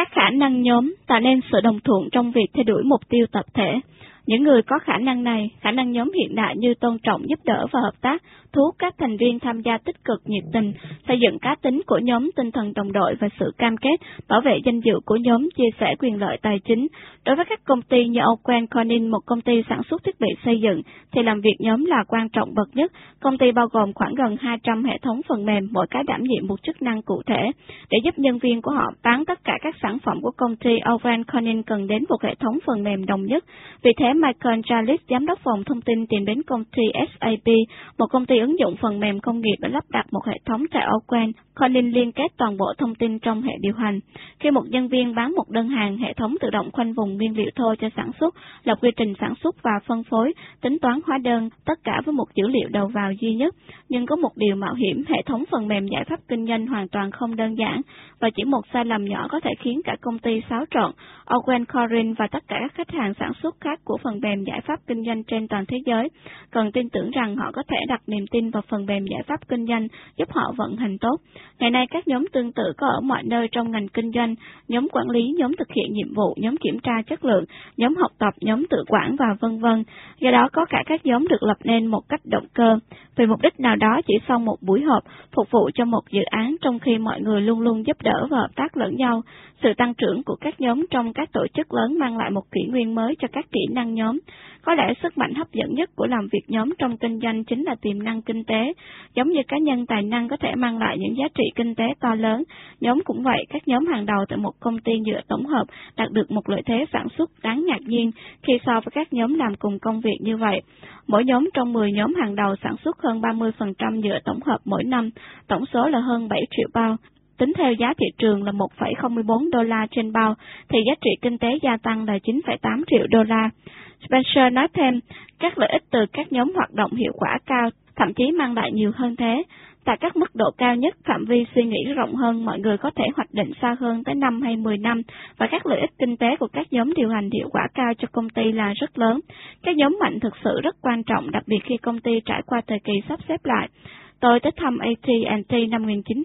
Các khả năng nhóm tạo nên sự đồng thuận trong việc theo đuổi mục tiêu tập thể. Những người có khả năng nhóm hiện đại như tôn trọng, giúp đỡ và hợp tác, thu hút các thành viên tham gia tích cực, nhiệt tình, xây dựng cá tính của nhóm, tinh thần đồng đội và sự cam kết, bảo vệ danh dự của nhóm, chia sẻ quyền lợi tài chính. Đối với các công ty như Owens Corning, một công ty sản xuất thiết bị xây dựng, thì làm việc nhóm là quan trọng bậc nhất. Công ty bao gồm khoảng gần 200 hệ thống phần mềm, mỗi cái đảm nhiệm một chức năng cụ thể. Để giúp nhân viên của họ bán tất cả các sản phẩm của công ty, Owens Corning cần đến một hệ thống phần mềm đồng nhất. Vì thế, Michael Jalis, giám đốc phòng thông tin, tìm đến công ty SAP, một công ty ứng dụng phần mềm công nghiệp, đã lắp đặt một hệ thống tại Owens Corning liên kết toàn bộ thông tin trong hệ điều hành. Khi một nhân viên bán một đơn hàng, hệ thống tự động khoanh vùng nguyên liệu thô cho sản xuất, lập quy trình sản xuất và phân phối, tính toán hóa đơn, tất cả với một dữ liệu đầu vào duy nhất. Nhưng có một điều mạo hiểm, hệ thống phần mềm giải pháp kinh doanh hoàn toàn không đơn giản, và chỉ một sai lầm nhỏ có thể khiến cả công ty xáo trộn. Owens Corning và tất cả các khách hàng sản xuất khác của phần mềm giải pháp kinh doanh trên toàn thế giới cần tin tưởng rằng họ có thể đặt niềm tin vào phần mềm giải pháp kinh doanh giúp họ vận hành tốt. Ngày nay, các nhóm tương tự có ở mọi nơi trong ngành kinh doanh: nhóm quản lý, nhóm thực hiện nhiệm vụ, nhóm kiểm tra chất lượng, nhóm học tập, nhóm tự quản và v.v. Do đó, có cả các nhóm được lập nên một cách động cơ, vì mục đích nào đó, chỉ sau một buổi họp, phục vụ cho một dự án, trong khi mọi người luôn luôn giúp đỡ và hợp tác lẫn nhau. Sự tăng trưởng của các nhóm trong các tổ chức lớn mang lại một kỷ nguyên mới cho các kỹ năng nhóm. Có lẽ sức mạnh hấp dẫn nhất của làm việc nhóm trong kinh doanh chính là tiềm năng kinh tế. Giống như cá nhân tài năng có thể mang lại những giá trị kinh tế to lớn, nhóm cũng vậy. Các nhóm hàng đầu tại một công ty nhựa tổng hợp đạt được một lợi thế sản xuất đáng ngạc nhiên khi so với các nhóm làm cùng công việc như vậy. Mỗi nhóm trong 10 nhóm hàng đầu sản xuất hơn 30% nhựa tổng hợp mỗi năm, tổng số là hơn 7 triệu bao. Tính theo giá thị trường là 1,04 đô la trên bao, thì giá trị kinh tế gia tăng là 9,8 triệu đô la. Spencer nói thêm, các lợi ích từ các nhóm hoạt động hiệu quả cao, thậm chí mang lại nhiều hơn thế. Tại các mức độ cao nhất, phạm vi suy nghĩ rộng hơn, mọi người có thể hoạch định xa hơn tới 5 hay 10 năm, và các lợi ích kinh tế của các nhóm điều hành hiệu quả cao cho công ty là rất lớn. Các nhóm mạnh thực sự rất quan trọng, đặc biệt khi công ty trải qua thời kỳ sắp xếp lại. Tôi tới thăm AT&T năm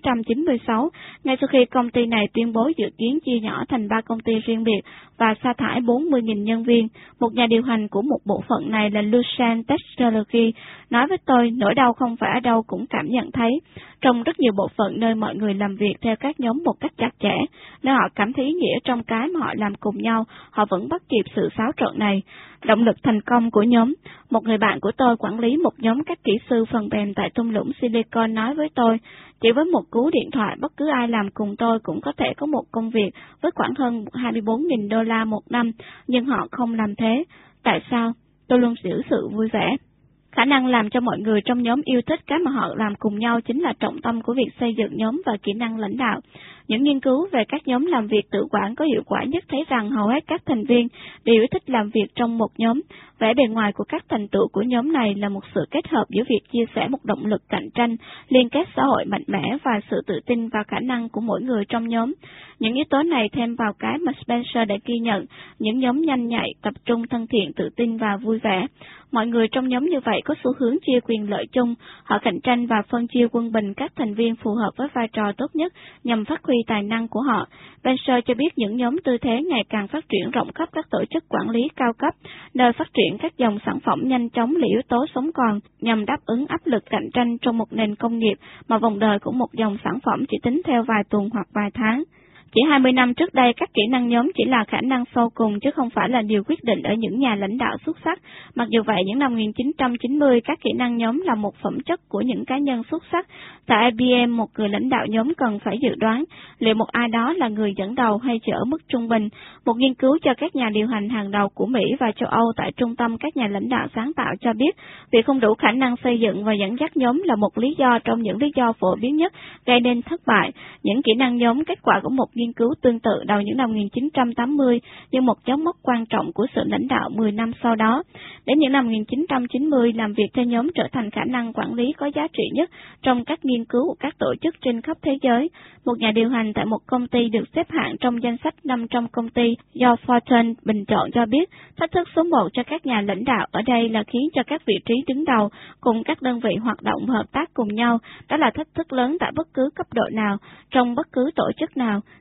1996, ngay sau khi công ty này tuyên bố dự kiến chia nhỏ thành 3 công ty riêng biệt và sa thải 40.000 nhân viên. Một nhà điều hành của một bộ phận này là Lucent Technology nói với tôi, nỗi đau không phải ở đâu cũng cảm nhận thấy. Trong rất nhiều bộ phận nơi mọi người làm việc theo các nhóm một cách chặt chẽ, nơi họ cảm thấy ý nghĩa trong cái mà họ làm cùng nhau, họ vẫn bắt kịp sự xáo trộn này. Động lực thành công của nhóm. Một người bạn của tôi quản lý một nhóm các kỹ sư phần mềm tại thung lũng Silicon nói với tôi, chỉ với một cú điện thoại, bất cứ ai làm cùng tôi cũng có thể có một công việc với khoảng hơn 24.000 đô la một năm, nhưng họ không làm thế. Tại sao? Tôi luôn giữ sự vui vẻ. Khả năng làm cho mọi người trong nhóm yêu thích cái mà họ làm cùng nhau chính là trọng tâm của việc xây dựng nhóm và kỹ năng lãnh đạo. Những nghiên cứu về các nhóm làm việc tự quản có hiệu quả nhất thấy rằng hầu hết các thành viên đều yêu thích làm việc trong một nhóm. Vẻ bề ngoài của các thành tựu của nhóm này là một sự kết hợp giữa việc chia sẻ một động lực cạnh tranh, liên kết xã hội mạnh mẽ và sự tự tin vào khả năng của mỗi người trong nhóm. Những yếu tố này thêm vào cái mà Spencer đã ghi nhận, những nhóm nhanh nhạy, tập trung, thân thiện, tự tin và vui vẻ. Mọi người trong nhóm như vậy có xu hướng chia quyền lợi chung, họ cạnh tranh và phân chia quân bình các thành viên phù hợp với vai trò tốt nhất nhằm phát huy tài năng của họ. Spencer cho biết những nhóm tư thế ngày càng phát triển rộng khắp các tổ chức quản lý cao cấp, nơi phát triển các dòng sản phẩm nhanh chóng là yếu tố sống còn nhằm đáp ứng áp lực cạnh tranh trong một nền công nghiệp mà vòng đời của một dòng sản phẩm chỉ tính theo vài tuần hoặc vài tháng. Chỉ 20 năm trước đây, các kỹ năng nhóm chỉ là khả năng sau cùng chứ không phải là điều quyết định ở những nhà lãnh đạo xuất sắc. Mặc dù vậy, những năm 1990, các kỹ năng nhóm là một phẩm chất của những cá nhân xuất sắc. Tại IBM, một người lãnh đạo nhóm cần phải dự đoán liệu một ai đó là người dẫn đầu hay chỉ ở mức trung bình. Một nghiên cứu cho các nhà điều hành hàng đầu của Mỹ và châu Âu tại Trung tâm các nhà lãnh đạo sáng tạo cho biết, việc không đủ khả năng xây dựng và dẫn dắt nhóm là một lý do trong những lý do phổ biến nhất gây nên thất bại. Những kỹ năng nhóm, kết quả của một nghiên cứu tương tự đầu những năm 1980 như một dấu mốc quan trọng của sự lãnh đạo 10 năm sau đó. Đến những năm 1990, làm việc theo nhóm trở thành khả năng quản lý có giá trị nhất trong các nghiên cứu của các tổ chức trên khắp thế giới. Một nhà điều hành tại một công ty được xếp hạng trong danh sách 500 công ty do Fortune bình chọn cho biết, thách thức số 1 cho các nhà lãnh đạo ở đây là khiến cho các vị trí đứng đầu cùng các đơn vị hoạt động và hợp tác cùng nhau. Đó là thách thức lớn tại bất cứ cấp độ nào, trong bất cứ tổ chức nào.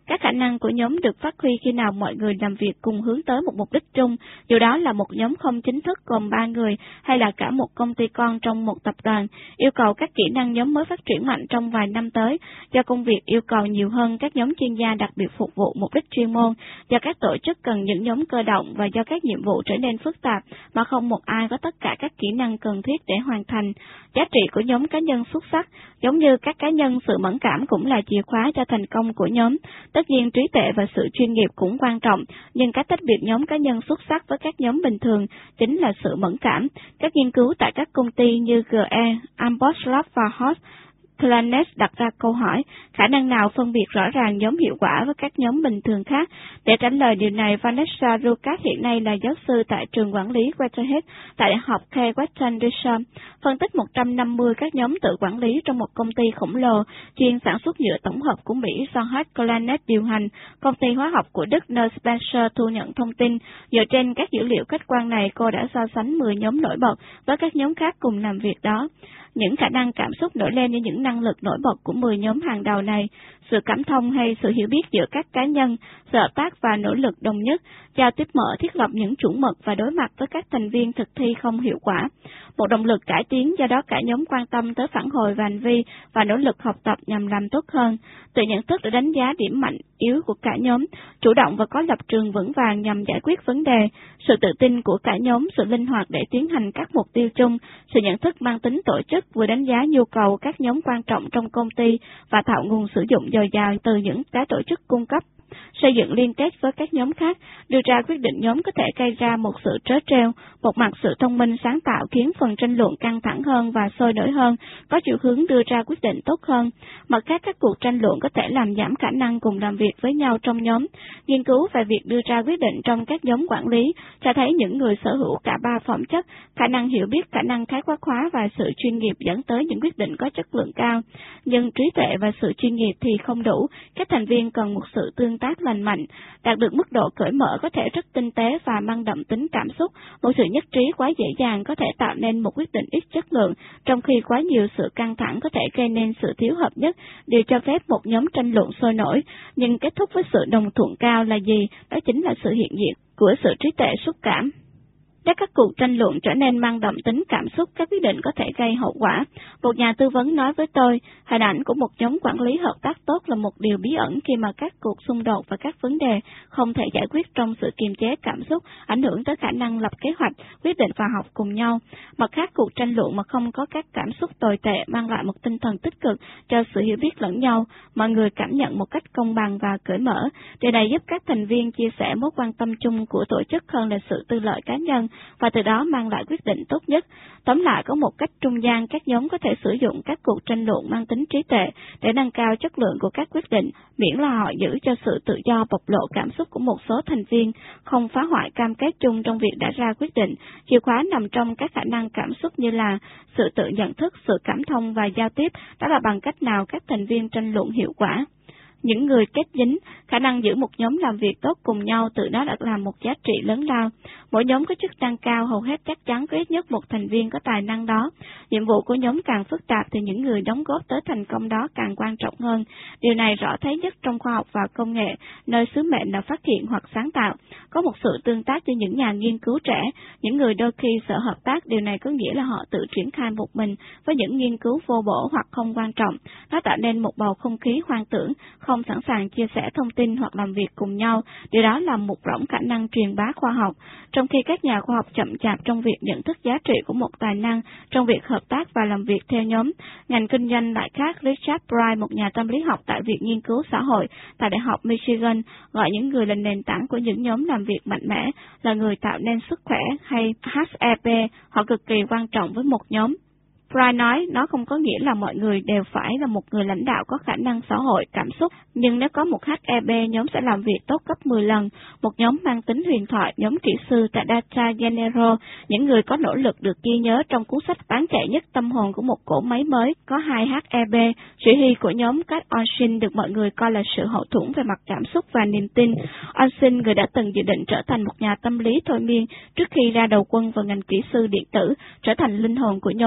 Các khả năng của nhóm được phát huy khi nào mọi người làm việc cùng hướng tới một mục đích chung, dù đó là một nhóm không chính thức gồm 3 người hay là cả một công ty con trong một tập đoàn. Yêu cầu các kỹ năng nhóm mới phát triển mạnh trong vài năm tới, do công việc yêu cầu nhiều hơn các nhóm chuyên gia đặc biệt phục vụ mục đích chuyên môn, do các tổ chức cần những nhóm cơ động và do các nhiệm vụ trở nên phức tạp mà không một ai có tất cả các kỹ năng cần thiết để hoàn thành. Giá trị của nhóm cá nhân xuất sắc, giống như các cá nhân, sự mẫn cảm cũng là chìa khóa cho thành công của nhóm. Tất nhiên trí tuệ và sự chuyên nghiệp cũng quan trọng, nhưng cách tách biệt nhóm cá nhân xuất sắc với các nhóm bình thường chính là sự mẫn cảm. Các nghiên cứu tại các công ty như GE, Amboss Lab và Host Planet đặt ra câu hỏi, khả năng nào phân biệt rõ ràng nhóm hiệu quả với các nhóm bình thường khác? Để trả lời điều này, Vanessa Rucat hiện nay là giáo sư tại trường quản lý Whitehead tại Đại học K. Western Reserve, phân tích 150 các nhóm tự quản lý trong một công ty khổng lồ chuyên sản xuất nhựa tổng hợp của Mỹ do Host Planet điều hành. Công ty hóa học của Đức nơi Spencer thu nhận thông tin. Dựa trên các dữ liệu khách quan này, cô đã so sánh 10 nhóm nổi bật với các nhóm khác cùng làm việc đó. Những khả năng cảm xúc nổi lên như những năng lực nổi bật của 10 nhóm hàng đầu này: sự cảm thông hay sự hiểu biết giữa các cá nhân, sự hợp tác và nỗ lực đồng nhất, giao tiếp mở, thiết lập những chuẩn mực và đối mặt với các thành viên thực thi không hiệu quả. Một động lực cải tiến, do đó cả nhóm quan tâm tới phản hồi và hành vi và nỗ lực học tập nhằm làm tốt hơn. Tự nhận thức để đánh giá điểm mạnh, yếu của cả nhóm, chủ động và có lập trường vững vàng nhằm giải quyết vấn đề, sự tự tin của cả nhóm, sự linh hoạt để tiến hành các mục tiêu chung, sự nhận thức mang tính tổ chức vừa đánh giá nhu cầu các nhóm quan trọng trong công ty và tạo nguồn sử dụng dồi dào từ những cái tổ chức cung cấp, xây dựng liên kết với các nhóm khác, đưa ra quyết định nhóm có thể gây ra một sự trớ trêu. Một mặt, sự thông minh sáng tạo khiến phần tranh luận căng thẳng hơn và sôi nổi hơn, có chiều hướng đưa ra quyết định tốt hơn. Mặt khác, các cuộc tranh luận có thể làm giảm khả năng cùng làm việc với nhau trong nhóm. Nghiên cứu về việc đưa ra quyết định trong các nhóm quản lý cho thấy những người sở hữu cả 3 phẩm chất, khả năng hiểu biết, khả năng khái quát hóa và sự chuyên nghiệp dẫn tới những quyết định có chất lượng cao. Nhưng trí tuệ và sự chuyên nghiệp thì không đủ, các thành viên cần một sự tương tác lành mạnh. Đạt được mức độ cởi mở có thể rất tinh tế và mang đậm tính cảm xúc. Một sự nhất trí quá dễ dàng có thể tạo nên một quyết định ít chất lượng, trong khi quá nhiều sự căng thẳng có thể gây nên sự thiếu hợp nhất, điều cho phép một nhóm tranh luận sôi nổi. Nhưng kết thúc với sự đồng thuận cao là gì? Đó chính là sự hiện diện của sự trí tuệ xúc cảm. Để các cuộc tranh luận trở nên mang đậm tính cảm xúc, các quyết định có thể gây hậu quả. Một nhà tư vấn nói với tôi, hình ảnh của một nhóm quản lý hợp tác tốt là một điều bí ẩn khi mà các cuộc xung đột và các vấn đề không thể giải quyết trong sự kiềm chế cảm xúc, ảnh hưởng tới khả năng lập kế hoạch, quyết định và học cùng nhau. Mặt khác, cuộc tranh luận mà không có các cảm xúc tồi tệ mang lại một tinh thần tích cực cho sự hiểu biết lẫn nhau, mọi người cảm nhận một cách công bằng và cởi mở. Điều này giúp các thành viên chia sẻ mối quan tâm chung của tổ chức hơn là sự tư lợi cá nhân, và từ đó mang lại quyết định tốt nhất. Tóm lại, có một cách trung gian, các nhóm có thể sử dụng các cuộc tranh luận mang tính trí tuệ để nâng cao chất lượng của các quyết định, miễn là họ giữ cho sự tự do bộc lộ cảm xúc của một số thành viên, không phá hoại cam kết chung trong việc đã ra quyết định. Chìa khóa nằm trong các khả năng cảm xúc như là sự tự nhận thức, sự cảm thông và giao tiếp, đó là bằng cách nào các thành viên tranh luận hiệu quả. Những người kết dính, khả năng giữ một nhóm làm việc tốt cùng nhau tự nó đã là một giá trị lớn lao. Mỗi nhóm có chức năng cao, hầu hết chắc chắn có ít nhất một thành viên có tài năng đó. Nhiệm vụ của nhóm càng phức tạp thì những người đóng góp tới thành công đó càng quan trọng hơn. Điều này rõ thấy nhất trong khoa học và công nghệ, nơi sứ mệnh là phát hiện hoặc sáng tạo. Có một sự tương tác với những nhà nghiên cứu trẻ, những người đôi khi sợ hợp tác, điều này có nghĩa là họ tự triển khai một mình với những nghiên cứu vô bổ hoặc không quan trọng. Nó tạo nên một bầu không khí hoang tưởng, không sẵn sàng chia sẻ thông tin hoặc làm việc cùng nhau. Điều đó là một rỗng khả năng truyền bá khoa học. Trong khi các nhà khoa học chậm chạp trong việc nhận thức giá trị của một tài năng trong việc hợp tác và làm việc theo nhóm. Ngành kinh doanh lại khác. Richard Bright, một nhà tâm lý học tại Viện Nghiên cứu Xã hội tại Đại học Michigan, gọi những người là nền tảng của những nhóm làm việc mạnh mẽ, là người tạo nên sức khỏe hay HEP. Họ cực kỳ quan trọng với một nhóm. Bright nói, nó không có nghĩa là mọi người đều phải là một người lãnh đạo có khả năng xã hội, cảm xúc, nhưng nếu có một HEB, nhóm sẽ làm việc tốt gấp 10 lần. Một nhóm mang tính huyền thoại, nhóm kỹ sư tại Data General, những người có nỗ lực được ghi nhớ trong cuốn sách bán chạy nhất tâm hồn của một cỗ máy mới, có 2 HEB. Chỉ huy của nhóm Kat Onsin được mọi người coi là sự hậu thuẫn về mặt cảm xúc và niềm tin. Onsin, người đã từng dự định trở thành một nhà tâm lý thôi miên trước khi ra đầu quân vào ngành kỹ sư điện tử, trở thành linh hồn của nhóm.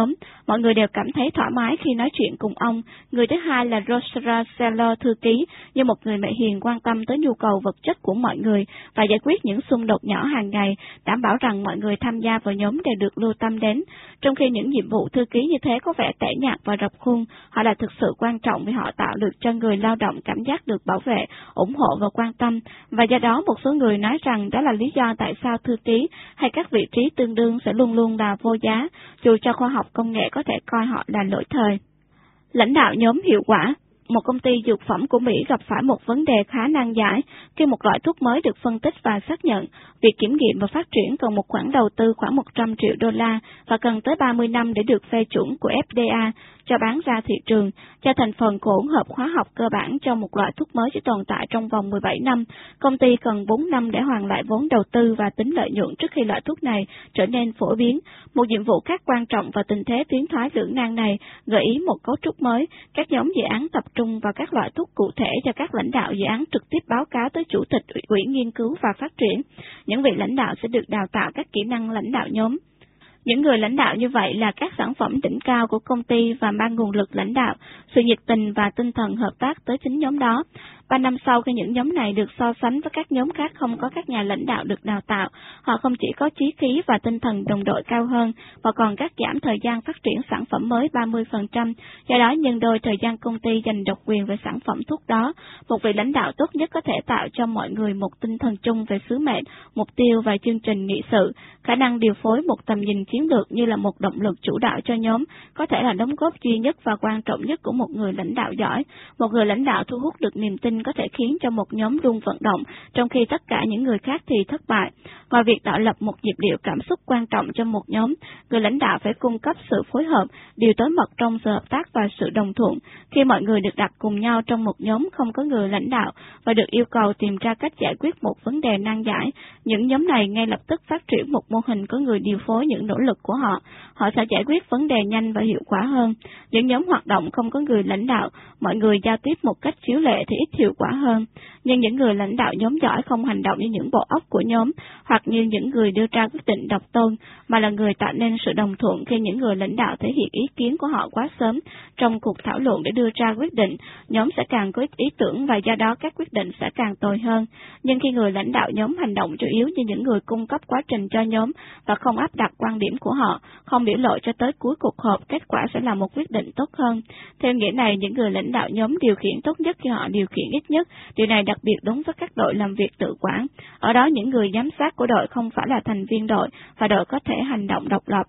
Mọi người đều cảm thấy thoải mái khi nói chuyện cùng ông. Người thứ hai là Rosara Seller, thư ký, như một người mẹ hiền quan tâm tới nhu cầu vật chất của mọi người và giải quyết những xung đột nhỏ hàng ngày, đảm bảo rằng mọi người tham gia vào nhóm đều được lưu tâm đến. Trong khi những nhiệm vụ thư ký như thế có vẻ tẻ nhạt và rập khuôn, họ là thực sự quan trọng vì họ tạo được cho người lao động cảm giác được bảo vệ, ủng hộ và quan tâm, và do đó một số người nói rằng đó là lý do tại sao thư ký hay các vị trí tương đương sẽ luôn luôn là vô giá, dù cho khoa học công nghệ có thể coi họ là lỗi thời. Lãnh đạo nhóm hiệu quả. Một công ty dược phẩm của Mỹ gặp phải một vấn đề khá nan giải khi một loại thuốc mới được phân tích và xác nhận. Việc kiểm nghiệm và phát triển cần một khoản đầu tư khoảng 100 triệu đô la và cần tới 30 năm để được phê chuẩn của FDA cho bán ra thị trường. Cho thành phần của hỗn hợp hóa học cơ bản trong một loại thuốc mới chỉ tồn tại trong vòng 17 năm, công ty cần 4 năm để hoàn lại vốn đầu tư và tính lợi nhuận trước khi loại thuốc này trở nên phổ biến. Một nhiệm vụ khác quan trọng và tình thế tiến thoái lưỡng nan này gợi ý một cấu trúc mới. Các nhóm dự án tập trung vào các loại thuốc cụ thể cho các lãnh đạo dự án trực tiếp báo cáo tới chủ tịch ủy nghiên cứu và phát triển. Những vị lãnh đạo sẽ được đào tạo các kỹ năng lãnh đạo nhóm. Những người lãnh đạo như vậy là các sản phẩm đỉnh cao của công ty và mang nguồn lực lãnh đạo, sự nhiệt tình và tinh thần hợp tác tới chính nhóm đó. 3 năm sau khi những nhóm này được so sánh với các nhóm khác không có các nhà lãnh đạo được đào tạo, họ không chỉ có chí khí và tinh thần đồng đội cao hơn, mà còn cắt giảm thời gian phát triển sản phẩm mới 30%, do đó nhân đôi thời gian công ty dành độc quyền về sản phẩm thuốc đó. Một vị lãnh đạo tốt nhất có thể tạo cho mọi người một tinh thần chung về sứ mệnh, mục tiêu và chương trình nghị sự. Khả năng điều phối một tầm nhìn chiến lược như là một động lực chủ đạo cho nhóm có thể là đóng góp duy nhất và quan trọng nhất của một người lãnh đạo giỏi. Một người lãnh đạo thu hút được niềm tin có thể khiến cho một nhóm luôn vận động, trong khi tất cả những người khác thì thất bại. Ngoài việc tạo lập một nhịp điệu cảm xúc quan trọng cho một nhóm, người lãnh đạo phải cung cấp sự phối hợp, điều tối mật trong sự hợp tác và sự đồng thuận. Khi mọi người được đặt cùng nhau trong một nhóm không có người lãnh đạo và được yêu cầu tìm ra cách giải quyết một vấn đề nan giải, những nhóm này ngay lập tức phát triển một mô hình có người điều phối những nỗ lực của họ. Họ sẽ giải quyết vấn đề nhanh và hiệu quả hơn. Những nhóm hoạt động không có người lãnh đạo, mọi người giao tiếp một cách chiếu lệ thì ít hiệu quả hơn. Nhưng những người lãnh đạo nhóm giỏi không hành động như những bộ óc của nhóm, hoặc như những người đưa ra quyết định độc tôn, mà là người tạo nên sự đồng thuận khi những người lãnh đạo thể hiện ý kiến của họ quá sớm trong cuộc thảo luận để đưa ra quyết định. Nhóm sẽ càng có ít ý tưởng và do đó các quyết định sẽ càng tồi hơn. Nhưng khi người lãnh đạo nhóm hành động chủ yếu như những người cung cấp quá trình cho nhóm và không áp đặt quan điểm của họ, không biểu lộ cho tới cuối cuộc họp, kết quả sẽ là một quyết định tốt hơn. Theo nghĩa này, những người lãnh đạo nhóm điều khiển tốt nhất khi họ điều khiển ít nhất. Điều này đặc biệt đúng với các đội làm việc tự quản. Ở đó những người giám sát của đội không phải là thành viên đội và đội có thể hành động độc lập.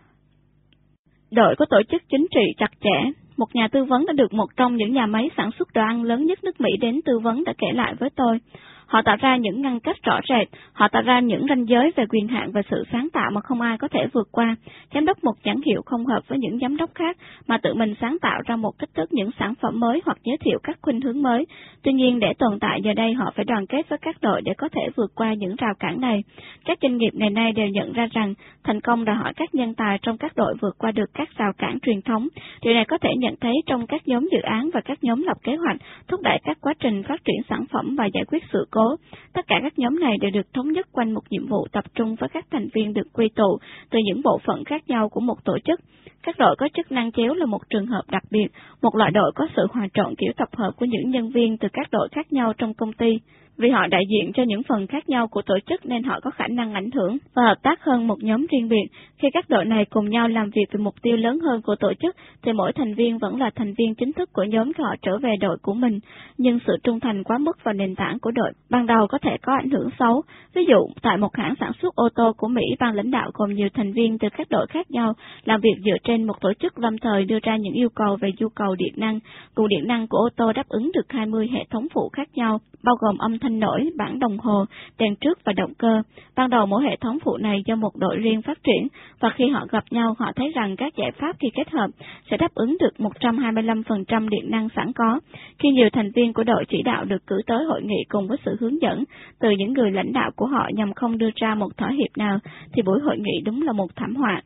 Đội có tổ chức chính trị chặt chẽ. Một nhà tư vấn đã được một trong những nhà máy sản xuất đồ ăn lớn nhất nước Mỹ đến tư vấn đã kể lại với tôi. Họ tạo ra những ngăn cách rõ rệt, họ tạo ra những ranh giới về quyền hạn và sự sáng tạo mà không ai có thể vượt qua. Giám đốc một nhãn hiệu không hợp với những giám đốc khác mà tự mình sáng tạo ra một cách thức những sản phẩm mới hoặc giới thiệu các khuynh hướng mới. Tuy nhiên để tồn tại giờ đây họ phải đoàn kết với các đội để có thể vượt qua những rào cản này. Các doanh nghiệp ngày nay đều nhận ra rằng thành công đòi hỏi các nhân tài trong các đội vượt qua được các rào cản truyền thống. Điều này có thể nhận thấy trong các nhóm dự án và các nhóm lập kế hoạch, thúc đẩy các quá trình phát triển sản phẩm và giải quyết sự cố. Tất cả các nhóm này đều được thống nhất quanh một nhiệm vụ tập trung với các thành viên được quy tụ từ những bộ phận khác nhau của một tổ chức. Các đội có chức năng chéo là một trường hợp đặc biệt, một loại đội có sự hòa trộn kiểu tập hợp của những nhân viên từ các đội khác nhau trong công ty. Vì họ đại diện cho những phần khác nhau của tổ chức nên họ có khả năng ảnh hưởng và hợp tác hơn một nhóm riêng biệt. Khi các đội này cùng nhau làm việc vì mục tiêu lớn hơn của tổ chức, thì mỗi thành viên vẫn là thành viên chính thức của nhóm khi họ trở về đội của mình. Nhưng sự trung thành quá mức vào nền tảng của đội ban đầu có thể có ảnh hưởng xấu. Ví dụ, tại một hãng sản xuất ô tô của Mỹ, ban lãnh đạo gồm nhiều thành viên từ các đội khác nhau, làm việc dựa trên một tổ chức lâm thời đưa ra những yêu cầu về nhu cầu điện năng. Nguồn điện năng của ô tô đáp ứng được 20 hệ thống phụ khác nhau, bao gồm âm thanh nổi, bảng đồng hồ, đèn trước và động cơ. Ban đầu mỗi hệ thống phụ này do một đội riêng phát triển, và khi họ gặp nhau họ thấy rằng các giải pháp khi kết hợp sẽ đáp ứng được 125% điện năng sẵn có. Khi nhiều thành viên của đội chỉ đạo được cử tới hội nghị cùng với sự hướng dẫn từ những người lãnh đạo của họ nhằm không đưa ra một thỏa hiệp nào, thì buổi hội nghị đúng là một thảm họa.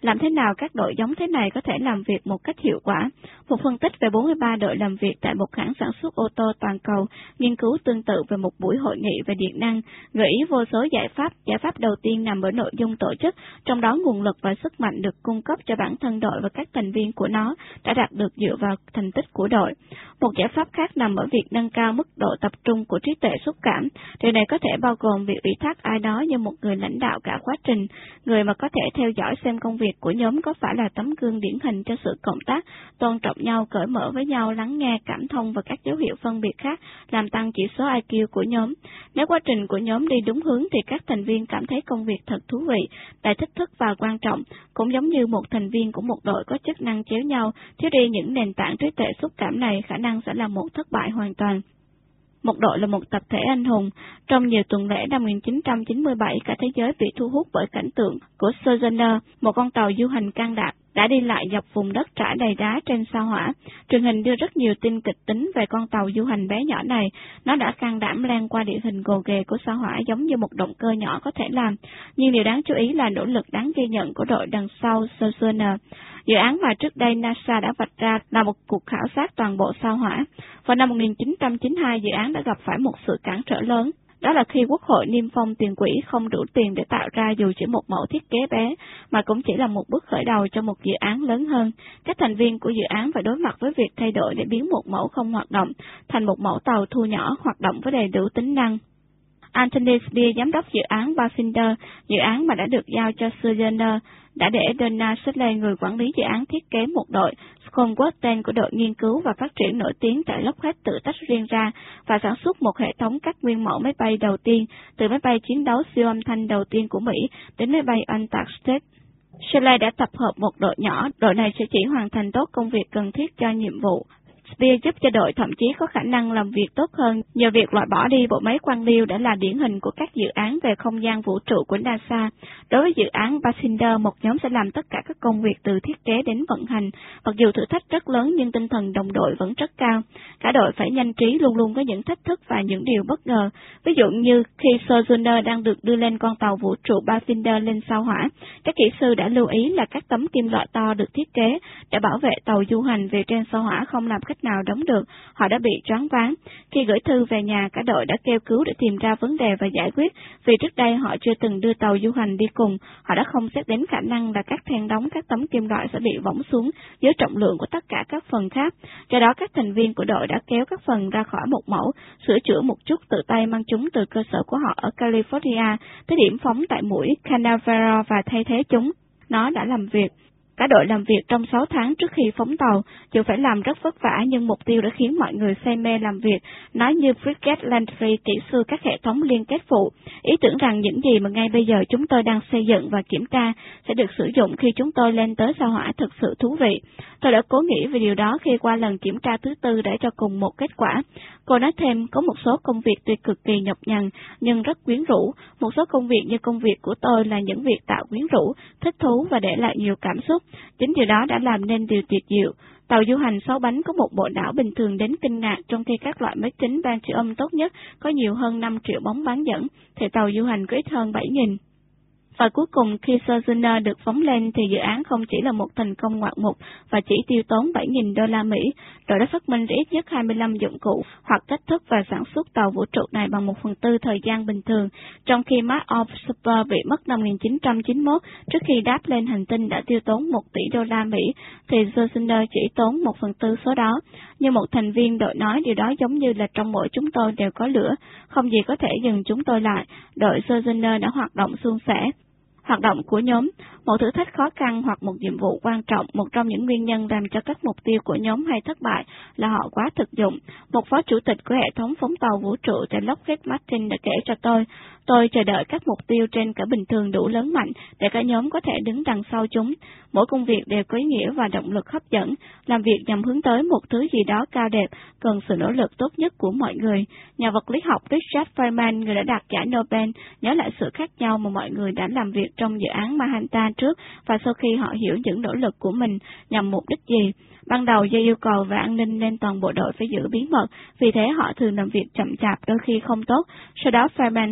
Làm thế nào các đội giống thế này có thể làm việc một cách hiệu quả? Một phân tích về 43 đội làm việc tại một hãng sản xuất ô tô toàn cầu, nghiên cứu tương tự về một buổi hội nghị về điện năng, gợi ý vô số giải pháp. Giải pháp đầu tiên nằm ở nội dung tổ chức, trong đó nguồn lực và sức mạnh được cung cấp cho bản thân đội và các thành viên của nó đã đạt được dựa vào thành tích của đội. Một giải pháp khác nằm ở việc nâng cao mức độ tập trung của trí tuệ xúc cảm. Điều này có thể bao gồm việc ủy thác ai đó như một người lãnh đạo cả quá trình, người mà có thể theo dõi xem công việc của nhóm có phải là tấm gương điển hình cho sự cộng tác, tôn trọng nhau, cởi mở với nhau, lắng nghe, cảm thông và các dấu hiệu phân biệt khác, làm tăng chỉ số IQ của nhóm. Nếu quá trình của nhóm đi đúng hướng thì các thành viên cảm thấy công việc thật thú vị, đầy thích thức và quan trọng. Cũng giống như một thành viên của một đội có chức năng chéo nhau, thiếu đi những nền tảng trí tuệ xúc cảm này, khả năng sẽ là một thất bại hoàn toàn. Một đội là một tập thể anh hùng. Trong nhiều tuần lễ năm 1997, cả thế giới bị thu hút bởi cảnh tượng của Sojourner, một con tàu du hành can đảm đã đi lại dọc vùng đất trải đầy đá trên sao Hỏa. Truyền hình đưa rất nhiều tin kịch tính về con tàu du hành bé nhỏ này. Nó đã can đảm len qua địa hình gồ ghề của sao Hỏa giống như một động cơ nhỏ có thể làm. Nhưng điều đáng chú ý là nỗ lực đáng ghi nhận của đội đằng sau Sojourner. Dự án mà trước đây NASA đã vạch ra là một cuộc khảo sát toàn bộ sao Hỏa. Vào năm 1992, dự án đã gặp phải một sự cản trở lớn. Đó là khi Quốc hội niêm phong tiền quỹ không đủ tiền để tạo ra dù chỉ một mẫu thiết kế bé, mà cũng chỉ là một bước khởi đầu cho một dự án lớn hơn. Các thành viên của dự án phải đối mặt với việc thay đổi để biến một mẫu không hoạt động thành một mẫu tàu thu nhỏ hoạt động với đầy đủ tính năng. Anthony Spear, giám đốc dự án Barfinder, dự án mà đã được giao cho Sojourner, đã để Donna Shirley, người quản lý dự án, thiết kế một đội. Scunworth, tên của đội nghiên cứu và phát triển nổi tiếng tại Lockheed, tự tách riêng ra và sản xuất một hệ thống các nguyên mẫu máy bay đầu tiên, từ máy bay chiến đấu siêu âm thanh đầu tiên của Mỹ đến máy bay Antarctic. Shirley đã tập hợp một đội nhỏ, đội này sẽ chỉ hoàn thành tốt công việc cần thiết cho nhiệm vụ. Spear giúp cho đội thậm chí có khả năng làm việc tốt hơn nhờ việc loại bỏ đi bộ máy quan liêu đã là điển hình của các dự án về không gian vũ trụ của NASA. Đối với dự án Barfinder, một nhóm sẽ làm tất cả các công việc từ thiết kế đến vận hành. Mặc dù thử thách rất lớn nhưng tinh thần đồng đội vẫn rất cao. Cả đội phải nhanh trí, luôn luôn có những thách thức và những điều bất ngờ. Ví dụ như khi Sojourner đang được đưa lên con tàu vũ trụ Barfinder lên sao Hỏa, các kỹ sư đã lưu ý là các tấm kim loại to được thiết kế để bảo vệ tàu du hành về trên sao Hỏa không làm cách nào đóng được. Họ đã bị choáng váng. Khi gửi thư về nhà, cả đội đã kêu cứu để tìm ra vấn đề và giải quyết. Vì trước đây họ chưa từng đưa tàu du hành đi cùng, họ đã không xét đến khả năng là các then đóng các tấm kim loại sẽ bị võng xuống dưới trọng lượng của tất cả các phần khác. Do đó, các thành viên của đội đã kéo các phần ra khỏi một mẫu, sửa chữa một chút, tự tay mang chúng từ cơ sở của họ ở California tới điểm phóng tại mũi Canaveral và thay thế chúng. Nó đã làm việc. Cả đội làm việc trong 6 tháng trước khi phóng tàu, dù phải làm rất vất vả nhưng mục tiêu đã khiến mọi người say mê làm việc. Nói như Bridget Landry, kỹ sư các hệ thống liên kết phụ, ý tưởng rằng những gì mà ngay bây giờ chúng tôi đang xây dựng và kiểm tra sẽ được sử dụng khi chúng tôi lên tới sao Hỏa thực sự thú vị. Tôi đã cố nghĩ về điều đó khi qua lần kiểm tra thứ tư để cho cùng một kết quả. Cô nói thêm, có một số công việc tuy cực kỳ nhọc nhằn nhưng rất quyến rũ. Một số công việc như công việc của tôi là những việc tạo quyến rũ, thích thú và để lại nhiều cảm xúc. Chính điều đó đã làm nên điều tuyệt diệu. Tàu du hành 6 bánh có một bộ não bình thường đến kinh ngạc, trong khi các loại máy tính ban siêu âm tốt nhất có nhiều hơn 5 triệu bóng bán dẫn, thì tàu du hành có ít hơn 7.000. Và cuối cùng, khi Sojourner được phóng lên thì dự án không chỉ là một thành công ngoạn mục và chỉ tiêu tốn 7.000 đô la Mỹ. Đội đã phát minh ra ít nhất 25 dụng cụ hoặc cách thức và sản xuất tàu vũ trụ này bằng 1/4 thời gian bình thường, trong khi Mars of Super bị mất năm 1991 trước khi đáp lên hành tinh đã tiêu tốn 1 tỷ đô la Mỹ, thì Sojourner chỉ tốn 1/4 số đó. Như một thành viên đội nói, điều đó giống như là trong mỗi chúng tôi đều có lửa, không gì có thể dừng chúng tôi lại. Đội Sojourner đã hoạt động suôn sẻ. Hoạt động của nhóm, một thử thách khó khăn hoặc một nhiệm vụ quan trọng, một trong những nguyên nhân làm cho các mục tiêu của nhóm hay thất bại là họ quá thực dụng. Một phó chủ tịch của hệ thống phóng tàu vũ trụ tại Lockheed Martin đã kể cho tôi chờ đợi các mục tiêu trên cả bình thường đủ lớn mạnh để cả nhóm có thể đứng đằng sau chúng. Mỗi công việc đều có ý nghĩa và động lực hấp dẫn. Làm việc nhằm hướng tới một thứ gì đó cao đẹp, cần sự nỗ lực tốt nhất của mọi người. Nhà vật lý học Richard Feynman, người đã đạt giải Nobel, nhớ lại sự khác nhau mà mọi người đã làm việc trong dự án Manhattan trước và sau khi họ hiểu những nỗ lực của mình nhằm mục đích gì. Ban đầu do yêu cầu về an ninh nên toàn bộ đội phải giữ bí mật, vì thế họ thường làm việc chậm chạp, đôi khi không tốt. Sau đó Feynman thuyết phục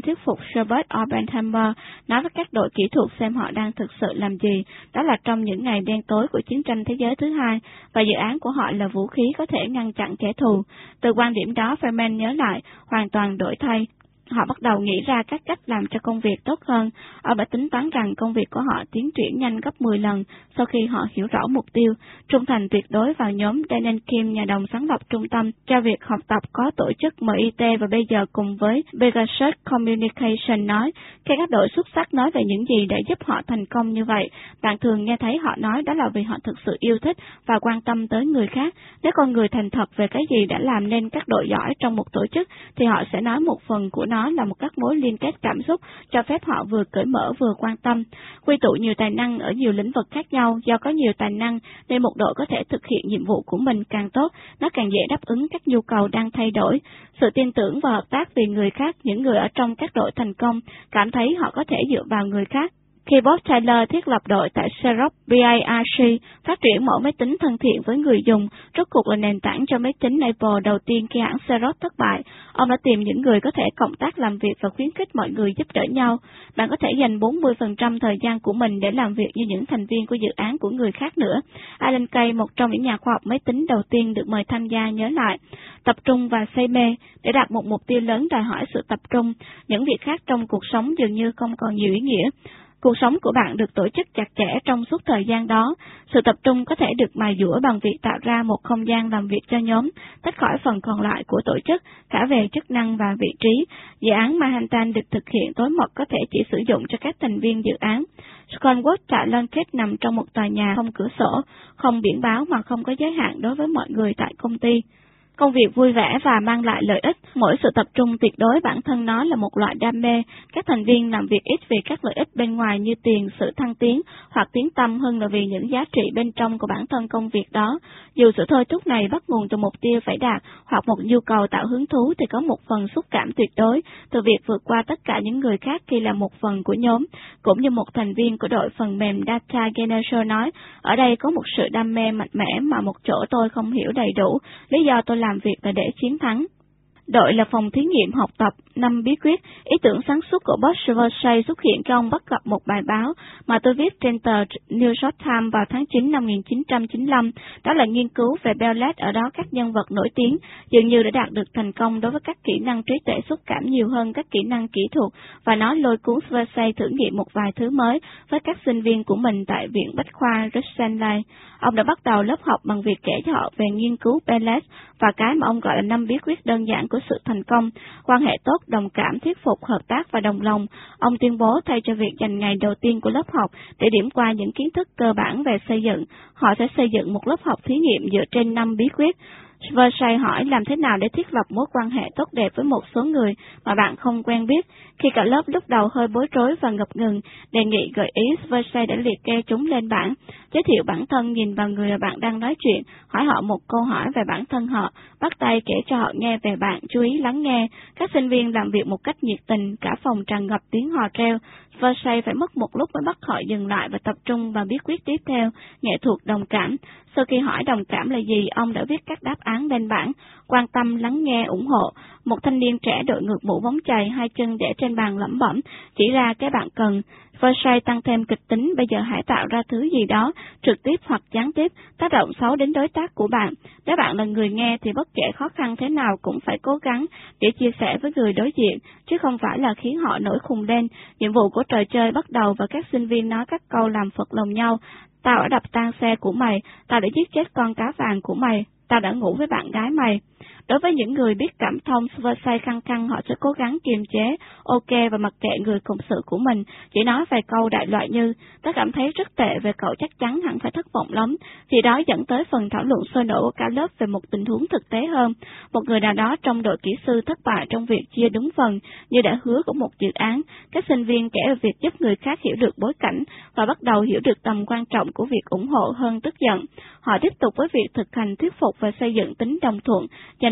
Robert Oppenheimer nói với các đội kỹ thuật xem họ đang thực sự làm gì, đó là trong những ngày đen tối của chiến tranh thế giới thứ hai, và dự án của họ là vũ khí có thể ngăn chặn kẻ thù. Từ quan điểm đó, Feynman nhớ lại, hoàn toàn đổi thay. Họ bắt đầu nghĩ ra các cách làm cho công việc tốt hơn. Ông đã tính toán rằng công việc của họ tiến triển nhanh gấp 10 lần sau khi họ hiểu rõ mục tiêu. Trung thành tuyệt đối vào nhóm. Daniel Kim, nhà đồng sáng lập trung tâm cho việc học tập có tổ chức MIT và bây giờ cùng với Pegasus Communication nói, khi các đội xuất sắc nói về những gì để giúp họ thành công như vậy, bạn thường nghe thấy họ nói đó là vì họ thực sự yêu thích và quan tâm tới người khác. Nếu con người thành thật về cái gì đã làm nên các đội giỏi trong một tổ chức, thì họ sẽ nói một phần của nó là một các mối liên kết cảm xúc, cho phép họ vừa cởi mở vừa quan tâm. Quy tụ nhiều tài năng ở nhiều lĩnh vực khác nhau, do có nhiều tài năng nên một đội có thể thực hiện nhiệm vụ của mình càng tốt, nó càng dễ đáp ứng các nhu cầu đang thay đổi. Sự tin tưởng và hợp tác vì người khác, những người ở trong các đội thành công cảm thấy họ có thể dựa vào người khác. Khi Bob Tyler thiết lập đội tại Xerox PARC, phát triển mẫu máy tính thân thiện với người dùng, rốt cuộc là nền tảng cho máy tính Apple đầu tiên khi hãng Xerox thất bại. Ông đã tìm những người có thể cộng tác làm việc và khuyến khích mọi người giúp đỡ nhau. Bạn có thể dành 40% thời gian của mình để làm việc như những thành viên của dự án của người khác nữa. Alan Kay, một trong những nhà khoa học máy tính đầu tiên được mời tham gia, nhớ lại, tập trung và say mê. Để đạt một mục tiêu lớn đòi hỏi sự tập trung. Những việc khác trong cuộc sống dường như không còn nhiều ý nghĩa. Cuộc sống của bạn được tổ chức chặt chẽ trong suốt thời gian đó. Sự tập trung có thể được mài dũa bằng việc tạo ra một không gian làm việc cho nhóm, tách khỏi phần còn lại của tổ chức, cả về chức năng và vị trí. Dự án Manhattan được thực hiện tối mật có thể chỉ sử dụng cho các thành viên dự án. Sconwood tại Lunkett nằm trong một tòa nhà không cửa sổ, không biển báo mà không có giới hạn đối với mọi người tại công ty. Công việc vui vẻ và mang lại lợi ích, mỗi sự tập trung tuyệt đối bản thân nó là một loại đam mê. Các thành viên làm việc ít vì các lợi ích bên ngoài như tiền, sự thăng tiến hoặc tiếng tăm hơn là vì những giá trị bên trong của bản thân công việc đó. Dù sự thôi thúc này bắt nguồn từ mục tiêu phải đạt hoặc một nhu cầu tạo hứng thú thì có một phần xúc cảm tuyệt đối từ việc vượt qua tất cả những người khác khi là một phần của nhóm. Cũng như một thành viên của đội phần mềm Data Generation nói, ở đây có một sự đam mê mạnh mẽ mà một chỗ tôi không hiểu đầy đủ, lý do tôi làm việc là để chiến thắng. Đội là phòng thí nghiệm học tập 5 bí quyết. Ý tưởng sáng suốt của Bob Sversky xuất hiện khi ông bắt gặp một bài báo mà tôi viết trên tờ New York Times vào tháng 9 năm 1995. Đó là nghiên cứu về Bellet, ở đó các nhân vật nổi tiếng dường như đã đạt được thành công đối với các kỹ năng trí tuệ xúc cảm nhiều hơn các kỹ năng kỹ thuật, và nó lôi cuốn Sversky thử nghiệm một vài thứ mới với các sinh viên của mình tại Viện Bách khoa Russell. Ông đã bắt đầu lớp học bằng việc kể cho họ về nghiên cứu Bellet và cái mà ông gọi là 5 bí quyết đơn giản của sự thành công: quan hệ tốt, đồng cảm, thuyết phục, hợp tác và đồng lòng. Ông tuyên bố thay cho việc dành ngày đầu tiên của lớp học để điểm qua những kiến thức cơ bản về xây dựng, họ sẽ xây dựng một lớp học thí nghiệm dựa trên 5 bí quyết. Sversky hỏi làm thế nào để thiết lập mối quan hệ tốt đẹp với một số người mà bạn không quen biết. Khi cả lớp lúc đầu hơi bối rối và ngập ngừng, đề nghị gợi ý, Sversky đã liệt kê chúng lên bảng. Giới thiệu bản thân, nhìn vào người mà bạn đang nói chuyện, hỏi họ một câu hỏi về bản thân họ, bắt tay kể cho họ nghe về bạn, chú ý lắng nghe. Các sinh viên làm việc một cách nhiệt tình, cả phòng tràn ngập tiếng hò reo. Sversky phải mất một lúc mới bắt họ dừng lại và tập trung vào bí quyết tiếp theo, nghệ thuật đồng cảm. Sau khi hỏi đồng cảm là gì, ông đã viết các đáp án lên bảng: quan tâm, lắng nghe, ủng hộ. Một thanh niên trẻ đội ngược mũ bóng chày, hai chân để trên bàn lẩm bẩm, chỉ ra cái bạn cần. Sversky tăng thêm kịch tính, bây giờ hãy tạo ra thứ gì đó, trực tiếp hoặc gián tiếp, tác động xấu đến đối tác của bạn. Nếu bạn là người nghe thì bất kể khó khăn thế nào cũng phải cố gắng để chia sẻ với người đối diện, chứ không phải là khiến họ nổi khùng lên. Nhiệm vụ của trò chơi bắt đầu và các sinh viên nói các câu làm phật lòng nhau. Tao đã đập tan xe của mày, tao đã giết chết con cá vàng của mày, tao đã ngủ với bạn gái mày. Đối với những người biết cảm thông, Sversky khăng khăng họ sẽ cố gắng kiềm chế, ok và mặc kệ người cộng sự của mình, chỉ nói vài câu đại loại như, tớ cảm thấy rất tệ về cậu, chắc chắn hẳn phải thất vọng lắm. Thì đó dẫn tới phần thảo luận sôi nổi của cả lớp về một tình huống thực tế hơn. Một người nào đó trong đội kỹ sư thất bại trong việc chia đúng phần như đã hứa của một dự án. Các sinh viên kể về việc giúp người khác hiểu được bối cảnh và bắt đầu hiểu được tầm quan trọng của việc ủng hộ hơn tức giận. Họ tiếp tục với việc thực hành thuyết phục và xây dựng tính đồng thuận, dành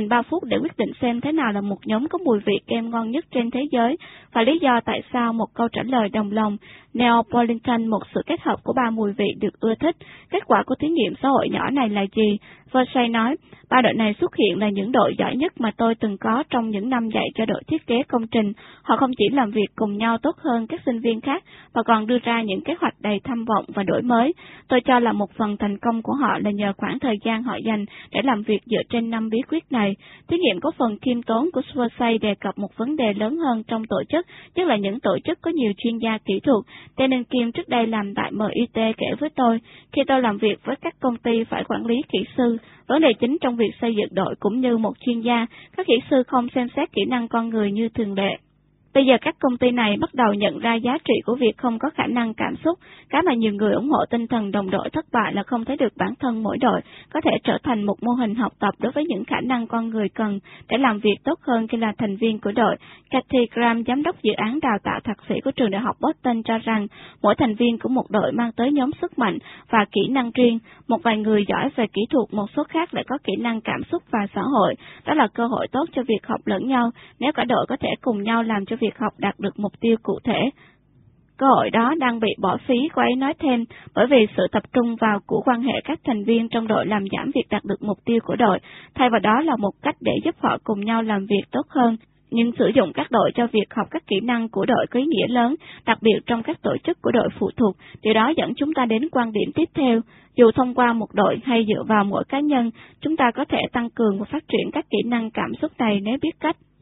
dành 3 phút để quyết định xem thế nào là một nhóm có mùi vị kem ngon nhất trên thế giới và lý do tại sao. Một câu trả lời đồng lòng. Neapolitan, một sự kết hợp của 3 mùi vị được ưa thích. Kết quả của thí nghiệm xã hội nhỏ này là gì? Versailles nói, 3 đội này xuất hiện là những đội giỏi nhất mà tôi từng có trong những năm dạy cho đội thiết kế công trình. Họ không chỉ làm việc cùng nhau tốt hơn các sinh viên khác, mà còn đưa ra những kế hoạch đầy tham vọng và đổi mới. Tôi cho là một phần thành công của họ là nhờ khoảng thời gian họ dành để làm việc dựa trên 5 bí quyết này. Thí nghiệm có phần khiêm tốn của Versailles đề cập một vấn đề lớn hơn trong tổ chức, tức là những tổ chức có nhiều chuyên gia kỹ thuật. Tên Kim trước đây làm tại MIT kể với tôi, khi tôi làm việc với các công ty phải quản lý kỹ sư, vấn đề chính trong việc xây dựng đội cũng như một chuyên gia, các kỹ sư không xem xét kỹ năng con người như thường lệ. Bây giờ các công ty này bắt đầu nhận ra giá trị của việc không có khả năng cảm xúc. Cái mà nhiều người ủng hộ tinh thần đồng đội thất bại là không thấy được bản thân mỗi đội có thể trở thành một mô hình học tập đối với những khả năng con người cần để làm việc tốt hơn khi là thành viên của đội. Kathy Graham, giám đốc dự án đào tạo thạc sĩ của trường đại học Boston cho rằng mỗi thành viên của một đội mang tới nhóm sức mạnh và kỹ năng riêng. Một vài người giỏi về kỹ thuật, một số khác lại có kỹ năng cảm xúc và xã hội. Đó là cơ hội tốt cho việc học lẫn nhau nếu cả đội có thể cùng nhau làm cho việc học đạt được mục tiêu cụ thể. Cơ hội đó đang bị bỏ phí, cô ấy nói thêm, bởi vì sự tập trung vào của quan hệ các thành viên trong đội làm giảm việc đạt được mục tiêu của đội, thay vào đó là một cách để giúp họ cùng nhau làm việc tốt hơn. Nhưng sử dụng các đội cho việc học các kỹ năng của đội có ý nghĩa lớn, đặc biệt trong các tổ chức của đội phụ thuộc. Điều đó dẫn chúng ta đến quan điểm tiếp theo. Dù thông qua một đội hay dựa vào mỗi cá nhân, chúng ta có thể tăng cường và phát triển các kỹ năng cảm xúc này nếu biết cách.